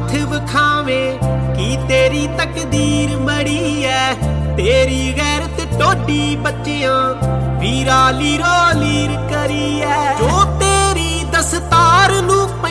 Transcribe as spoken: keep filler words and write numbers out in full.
हथ विखावे की तेरी तकदीर मड़ी है। तेरी गैरत टोडी बच्चियां वीरा लीरो लीर करी है। जो तेरी दस्तार नू